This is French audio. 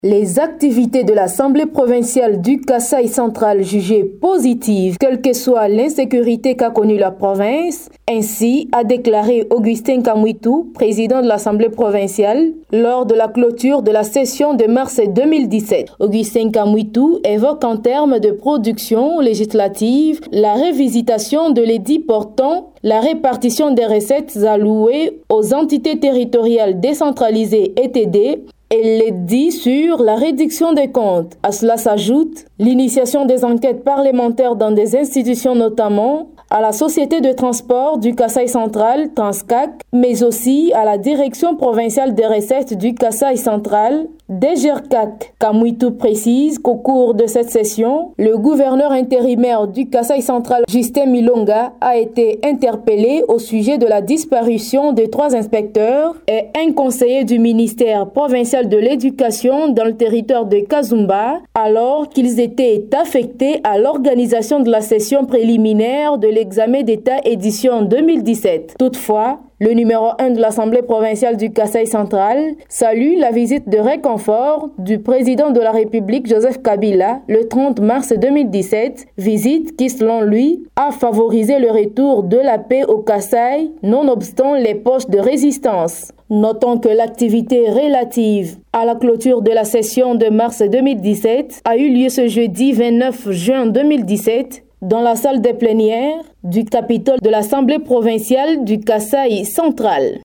Les activités de l'Assemblée provinciale du Kasaï central jugées positives, quelle que soit l'insécurité qu'a connue la province, ainsi a déclaré Augustin Kamwitou, président de l'Assemblée provinciale, lors de la clôture de la session de mars 2017. Augustin Kamwitou évoque en termes de production législative la révisitation de l'édit portant la répartition des recettes allouées aux entités territoriales décentralisées ETD, et l'édit sur la réduction des comptes. À cela s'ajoute l'initiation des enquêtes parlementaires dans des institutions, notamment à la Société de transport du Kasaï central, Transcac, mais aussi à la Direction provinciale des recettes du Kasaï central, DGRCAC. Kamwitou précise qu'au cours de cette session, le gouverneur intérimaire du Kasaï central, Justin Milonga, a été interpellé au sujet de la disparition de 3 inspecteurs et un conseiller du ministère provincial de l'éducation dans le territoire de Kazumba, alors qu'ils étaient affectés à l'organisation de la session préliminaire de l'examen d'État édition 2017. Toutefois, le numéro 1 de l'Assemblée provinciale du Kasaï central salue la visite de réconfort du président de la République Joseph Kabila le 30 mars 2017, visite qui selon lui a favorisé le retour de la paix au Kasaï nonobstant les poches de résistance. Notons que l'activité relative à la clôture de la session de mars 2017 a eu lieu ce jeudi 29 juin 2017 dans la salle des plénières du Capitole de l'Assemblée provinciale du Kasaï central.